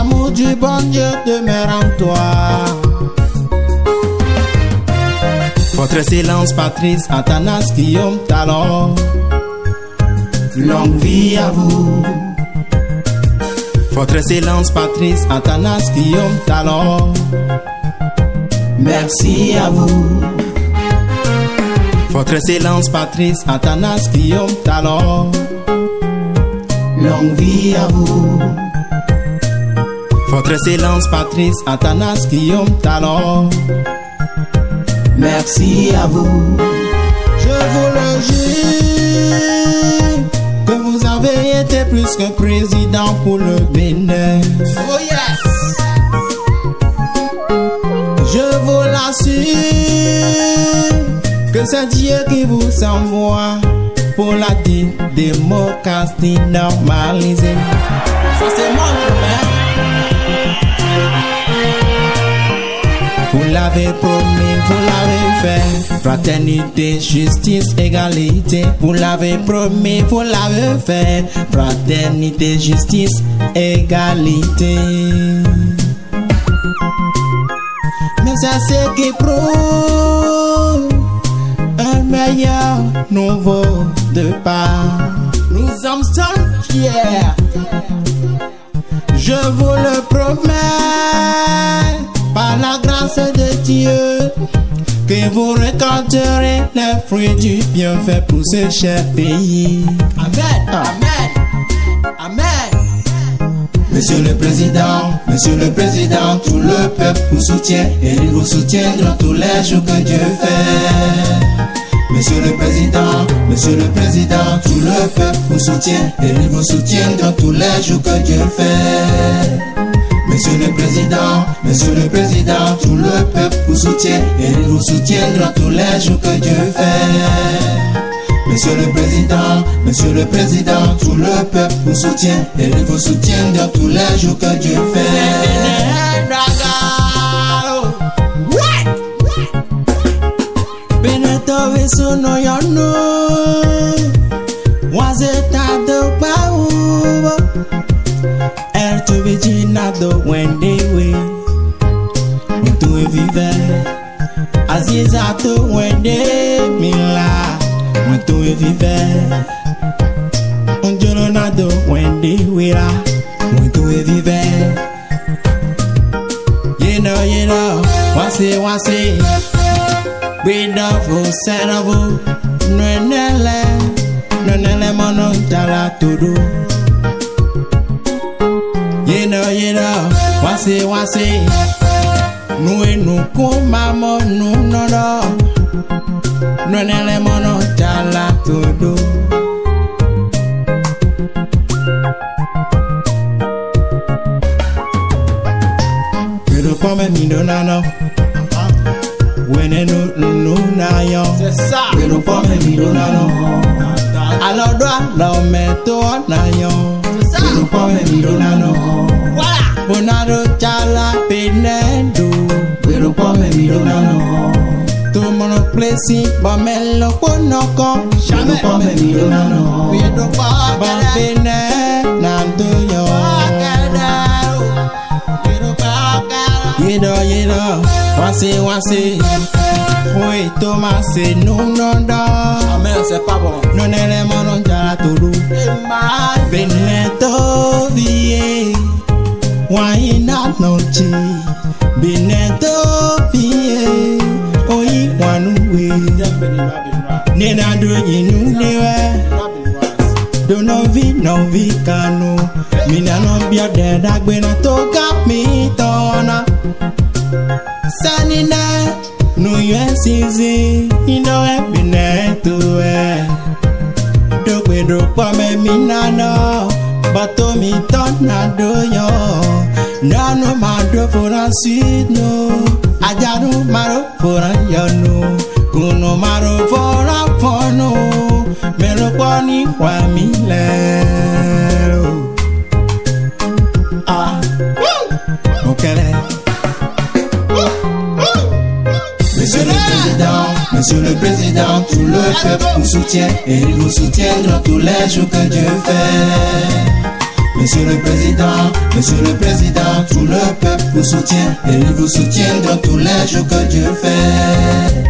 l'amour du bon Dieu demeure en toi. Votre Excellence Patrice Athanas Guillaume Talon, longue vie à vous. Votre Excellence Patrice Athanas Guillaume Talon, merci à vous. Votre Excellence Patrice Athanas Guillaume Talon, longue vie à vous. Votre Excellence Patrice Athanas Guillaume Talon, merci à vous. Je vous le jure que vous avez été plus qu'un président pour le Bénin. Oh yes! Je vous l'assure que c'est Dieu qui vous envoie pour la démocratie normalisée. Ça c'est mon problème. Vous l'avez promis, vous l'avez fait. Fraternité, justice, égalité. Vous l'avez promis, vous l'avez fait. Fraternité, justice, égalité. Mais c'est ce qui prouve un meilleur nouveau départ. Nous sommes fiers. Je vous le promets, par la grâce de Dieu, que vous récolterez les fruits du bienfait pour ce cher pays. Amen, amen, amen. Monsieur le Président, tout le peuple vous soutient et il vous soutiendra tous les jours que Dieu fait. Monsieur le Président, tout le peuple vous soutient et il vous soutiendra tous les jours que Dieu fait. Monsieur le Président, tout le peuple vous soutient et il vous soutiendra tous les jours que Dieu fait. Monsieur le Président, tout le peuple vous soutient et il vous soutiendra tous les jours que Dieu fait. Beneto vesuno yono, wazeta do paubo, er to vigina do wende we, mutu vive, aziza to wende mila, mutu vive, unjono na do wende wira, mutu vive. You know, wasi. Bidavo, seravo, nwenele mono jala todo. You know, wasi, nuenu kumamo nunono, nwenele mono jala todo. Pero come mi donano. When no na yo, we don't form a milonano. Alors doit l'homme na yo, we don't form a milonano. Bonado chala penendo, we don't form a milonano. To monoplesi bamelo ponoko, we don't form a milonano. We don't form a milonano. Nando yo, you know, wasi. Oui, Thomas, c'est non. Amen, c'est pas bon. Non, elle mon jala todo. Beneto vie, waina noche. Beneto vie, oi wanuwe. Nena do yinu newe. Do no vi kano. Mina no bia de dagbena to gap me tona. Sanina. No yes easy, you know happy neto do kwa me minano, but to me tornado yo. Nano mado for a sweet no, ajano maro for a yano, kuno maro for a fono, mero kwani kwa mile. Ah, okay. Monsieur le Président, tout le peuple vous soutient et il vous soutiendra tous les jours que Dieu fait. Monsieur le Président, tout le peuple vous soutient et il vous soutient dans tous les jours que Dieu fait.